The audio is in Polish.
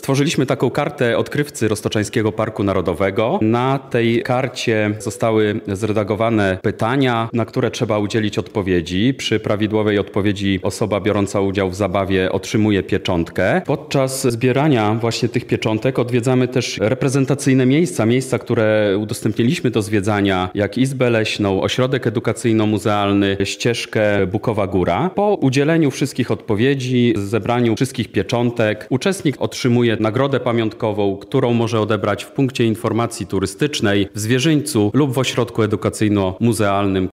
Stworzyliśmy taką kartę odkrywcy Roztoczańskiego Parku Narodowego. Na tej karcie zostały zredagowane pytania, na które trzeba udzielić odpowiedzi. Przy prawidłowej odpowiedzi osoba biorąca udział w zabawie otrzymuje pieczątkę. Podczas zbierania właśnie tych pieczątek odwiedzamy też reprezentacyjne miejsca, które udostępniliśmy do zwiedzania, jak Izbę Leśną, Ośrodek Edukacyjno-Muzealny, ścieżkę Bukowa Góra. Po udzieleniu wszystkich odpowiedzi, zebraniu wszystkich pieczątek, uczestnik otrzymuje nagrodę pamiątkową, którą może odebrać w punkcie informacji turystycznej, w Zwierzyńcu lub w Ośrodku Edukacyjno-Muzealnym,